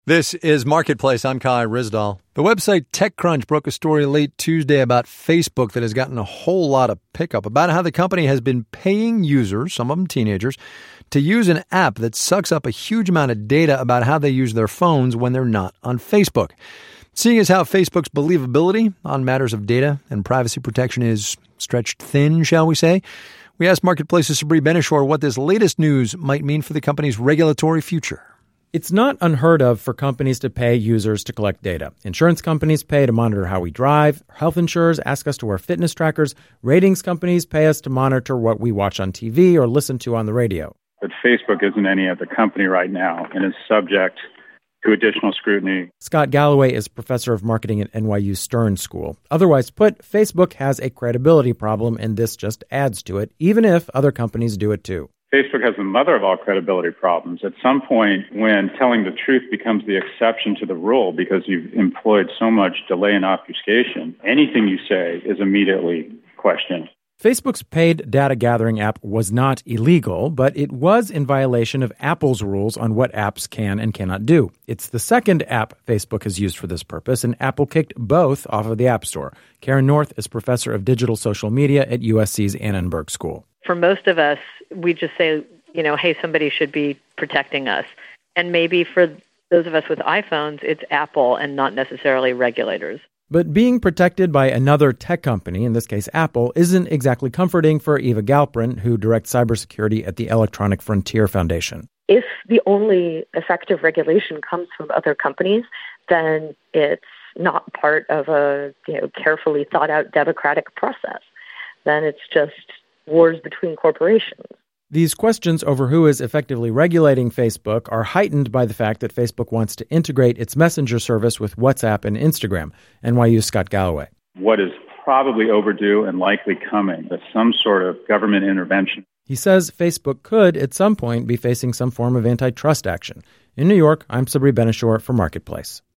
This is Marketplace. I'm Kai Ryssdal. The website TechCrunch broke a story late Tuesday about Facebook that has gotten a whole lot of pickup about how the company has been paying users, some of them teenagers, to use an app that sucks up a huge amount of data about how they use their phones when they're not on Facebook. Seeing as how Facebook's believability on matters of data and privacy protection is stretched thin, shall we say, we asked Marketplace's Sabri Ben-Achour what this latest news might mean for the company's regulatory future. It's not unheard of for companies to pay users to collect data. Insurance companies pay to monitor how we drive. Health insurers ask us to wear fitness trackers. Ratings companies pay us to monitor what we watch on TV or listen to on the radio. But Facebook isn't any other company right now and is subject to additional scrutiny. Scott Galloway is professor of marketing at NYU Stern School. Otherwise put, Facebook has a credibility problem, and this just adds to it, even if other companies do it too. Facebook has the mother of all credibility problems. At some point, when telling the truth becomes the exception to the rule because you've employed so much delay and obfuscation, anything you say is immediately questioned. Facebook's paid data gathering app was not illegal, but it was in violation of Apple's rules on what apps can and cannot do. It's the second app Facebook has used for this purpose, and Apple kicked both off of the App Store. Karen North is professor of digital social media at USC's Annenberg School. For most of us, we just say, hey, somebody should be protecting us. And maybe for those of us with iPhones, it's Apple and not necessarily regulators. But being protected by another tech company, in this case Apple, isn't exactly comforting for Eva Galprin, who directs cybersecurity at the Electronic Frontier Foundation. If the only effective regulation comes from other companies, then it's not part of a carefully thought out democratic process. Then it's just wars between corporations. These questions over who is effectively regulating Facebook are heightened by the fact that Facebook wants to integrate its messenger service with WhatsApp and Instagram. NYU's Scott Galloway. What is probably overdue and likely coming is some sort of government intervention. He says Facebook could, at some point, be facing some form of antitrust action. In New York, I'm Sabri Ben-Achour for Marketplace.